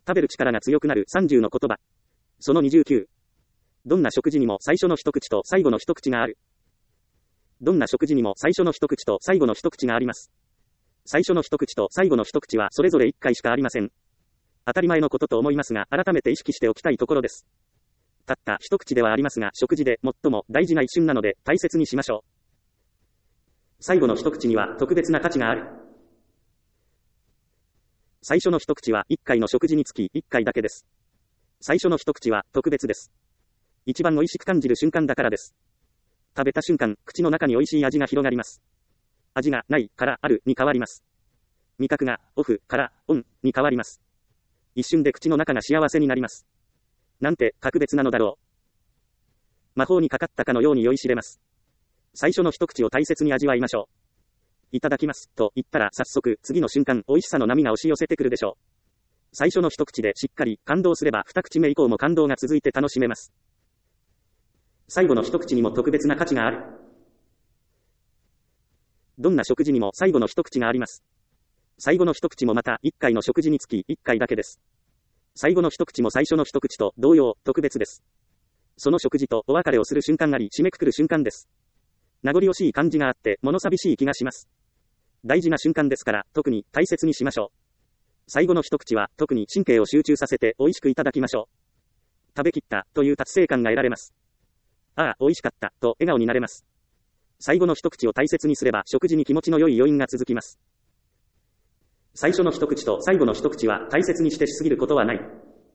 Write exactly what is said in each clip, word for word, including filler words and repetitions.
食べる力が強くなるさんじゅうの言葉。そのにじゅうきゅう。どんな食事にも最初の一口と最後の一口がある。どんな食事にも最初の一口と最後の一口があります。最初の一口と最後の一口はそれぞれいっかいしかありません。当たり前のことと思いますが、改めて意識しておきたいところです。たった一口ではありますが、食事で最も大事な一瞬なので大切にしましょう。最後の一口には特別な価値がある。最初の一口はいっかいの食事につきいっかいだけです。最初の一口は特別です。一番美味しく感じる瞬間だからです。食べた瞬間、口の中に美味しい味が広がります。味がないからあるに変わります。味覚がオフからオンに変わります。一瞬で口の中が幸せになります。なんて格別なのだろう。魔法にかかったかのように酔いしれます。最初の一口を大切に味わいましょう。いただきますと言ったら早速次の瞬間美味しさの波が押し寄せてくるでしょう。最初の一口でしっかり感動すれば二口目以降も感動が続いて楽しめます。最後の一口にも特別な価値がある。どんな食事にも最後の一口があります。最後の一口もまたいっかいの食事につきいっかいだけです。最後の一口も最初の一口と同様特別です。その食事とお別れをする瞬間あり締めくくる瞬間です。名残惜しい感じがあって物寂しい気がします。大事な瞬間ですから特に大切にしましょう。最後の一口は特に神経を集中させて美味しくいただきましょう。食べきったという達成感が得られます。ああ、美味しかったと笑顔になれます。最後の一口を大切にすれば食事に気持ちの良い余韻が続きます。最初の一口と最後の一口は大切にしてしすぎることはない。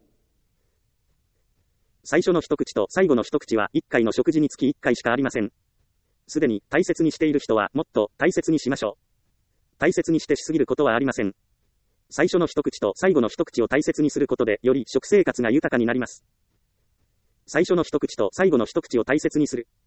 最初の一口と最後の一口はいっかいの食事につきいっかいしかありません。すでに大切にしている人はもっと大切にしましょう。大切にしてしすぎることはありません。最初の一口と最後の一口を大切にすることでより食生活が豊かになります。最初の一口と最後の一口を大切にする。